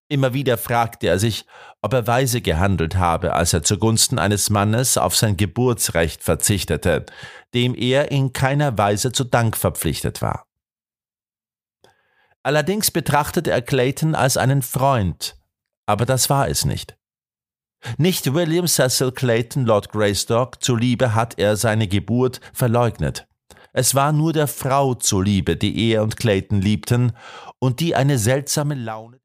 Immer wieder fragte er sich, ob er weise gehandelt habe, als er zugunsten eines Mannes auf sein Geburtsrecht verzichtete, dem er in keiner Weise zu Dank verpflichtet war. Allerdings betrachtete er Clayton als einen Freund, aber das war es nicht. Nicht William Cecil Clayton Lord Greystock zuliebe hat er seine Geburt verleugnet. Es war nur der Frau zuliebe, die er und Clayton liebten und die eine seltsame Laune